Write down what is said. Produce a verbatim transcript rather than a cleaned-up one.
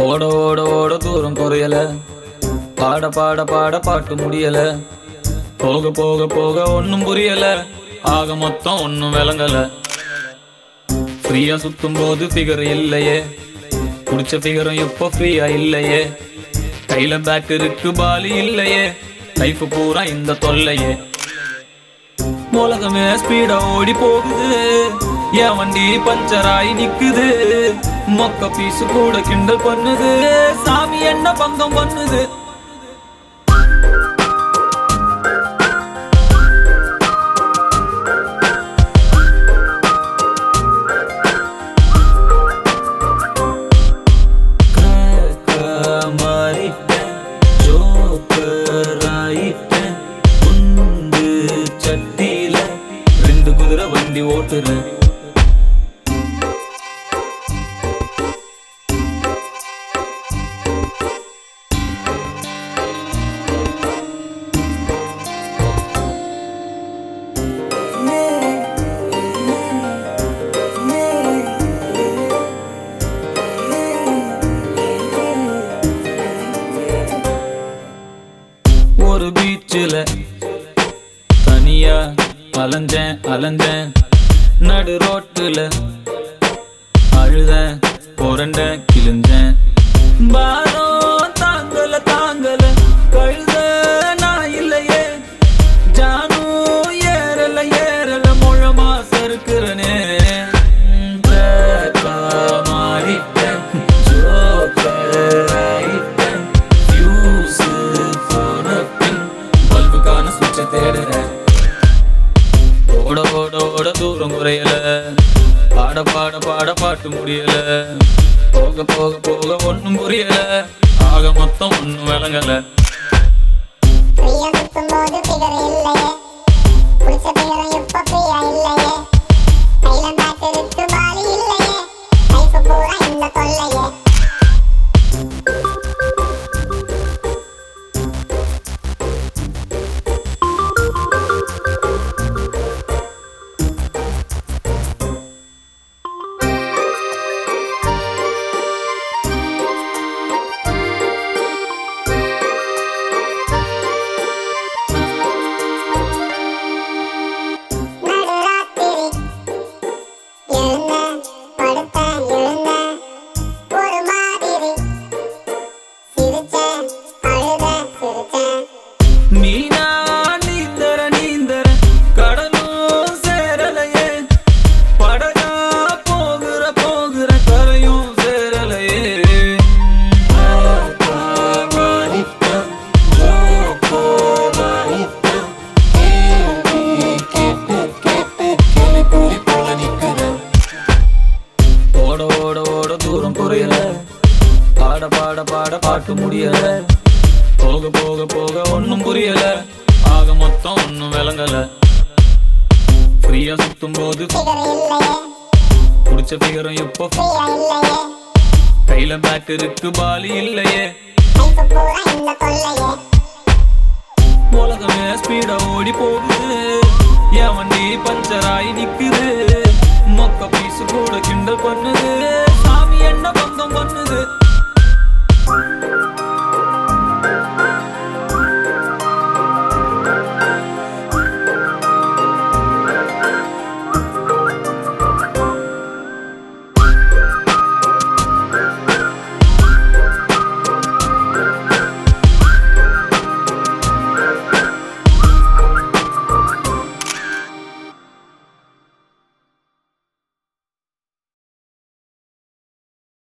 ஓட ஓட ஓட தூரம் குறையல, பாட பாட பாட பாட்டு முடியல, போக போக போக ஒன்னும் புரியல, ஆக மொத்தம் ஒன்னும் விளங்கல. ஃப்ரீயா சுத்தும் போது ஃபிகர் இல்லையே, குடிச்ச ஃபிகரும் இப்போ ஃப்ரீயா இல்லையே, கையில பேட் இருக்கு பாலி இல்லையே, லைஃப் பூரா இந்த தொல்லையே. உலகமே ஸ்பீடா ஓடி போகுது, என் வண்டி பஞ்சராயி நிக்குது, மொக்க பீசு கூட கிண்டல் பண்ணுது, சாமி என்ன பங்கம் பண்ணுது. சட்டியில ரெண்டு குதிரை வண்டி ஓட்டுறேன். ஒரு பீச்சில தனியா அலைஞ்சேன் அலைஞ்சேன், நடு ரோட்டுல அழுதேன் புரண்ட கிழிஞ்சேன், பாரம் தாங்கல தாங்கல கழுத நான் இல்லையே, ஜானும் ஏறல ஏறல முழமா சறுக்குறனே, மாறிட்டேன் ஜோக்கர் ஆயிட்டேன், ஃபியூஸ் போன பின் பல்புக்கான சுவிட்சை தேடுறேன். ஓட ஓட ஓட தூரம் குறையல, பாட பாட பாட பாட்டு முடியல, போக போக போக ஒன்னும் புரியல, ஆக மொத்தம் ஒன்னும் விளங்கல. மீனா நீந்தர நீந்தர கடலும் சேரலையே, படகா போகிற போகிற கரையும் சேரலையே, ஓட ஓட ஓட தூரம் குறையல, பாட பாட பாட பாட்டு முடியல, போக போக போக ஒன்னும் புரியல, ஆக மொத்தம் ஒன்னும் விளங்கல. ஃப்ரீயா சுத்தும் போது குடிச்ச ஃபிகரும் இப்போ கையில பேட் இருக்கு பாலி இல்லையே, உலகமே ஸ்பீடா ஓடி போகுது, என் வண்டி பஞ்சராயி நிக்குது, மொக்க பீசு கூட கிண்டல் பண்ணுது.